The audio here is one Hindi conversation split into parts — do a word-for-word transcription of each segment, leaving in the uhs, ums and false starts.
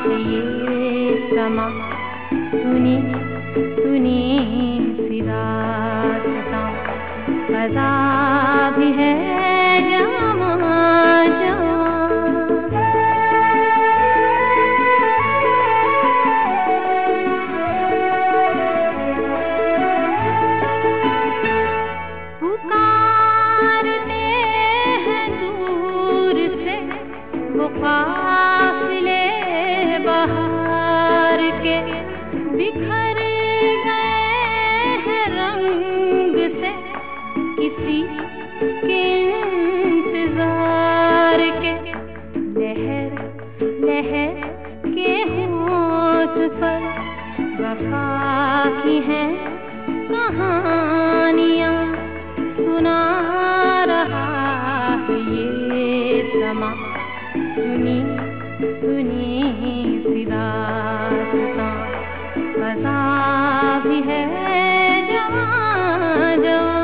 है ये समा, सुनी सुनी सी दास्तां, फ़ज़ा भी है जवां जवां। पुकारते हैं दूर से वो काफ़िले बहार के, बिखर गए हैं रंग से किसी के इंतजार के। लहर लहर के होठ पर वफा की हैं कहानियाँ, सुना रहा है ये समा, सुनी सुनी सी दास्तां, फ़ज़ा भी है जवां जवां।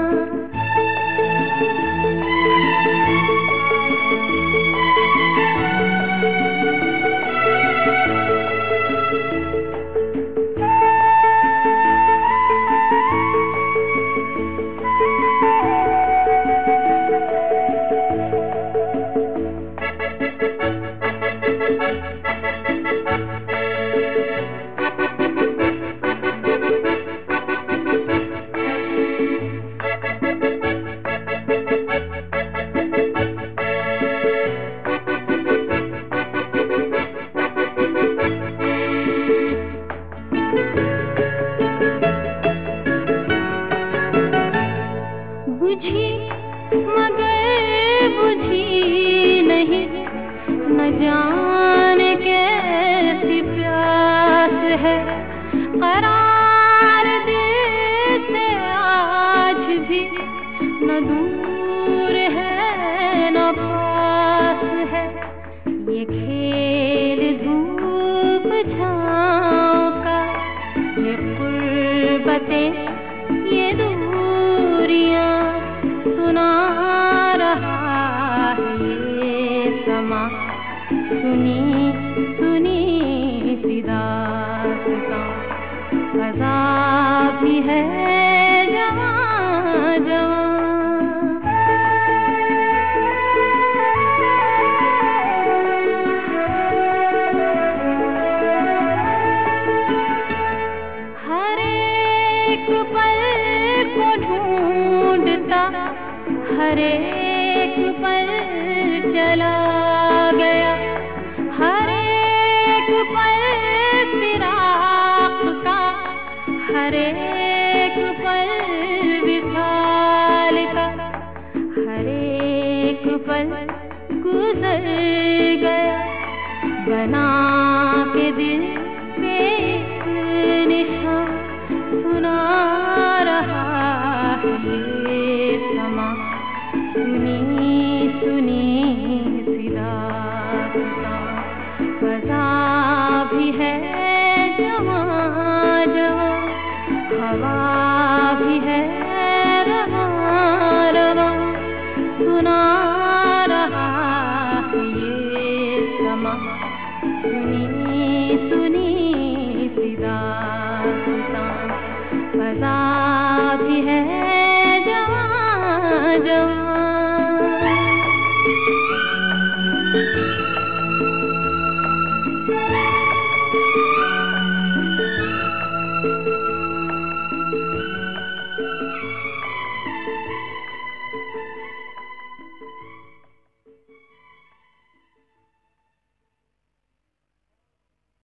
बुझी मगर बुझी नहीं, न जाने कैसी प्यास है, करार दिल से आज भी न दूर है न पास है। ये खेल धूप छाँव का, ये क़ुर्बतें ये दूरियां, सुना रहा है ये समा, सुनी सुनी सी दास्तां, फ़ज़ा भी है जवां जवां। हर एक पल को ढूंढता, हर एक पल चला गया, हर एक पल फिराक का, हर एक पल विसाल का, हर एक पल गुजर गया, बना के दिल पे एक निशान, सुना रहा है ये समा, सुनी सुनी सी दास्तां, फ़ज़ा भी है जवां जवां, हवा भी है रवां रवां, सुना रहा है ये समा, सुनी सुनी सी दास्तां, फ़ज़ा भी है जवां जवां।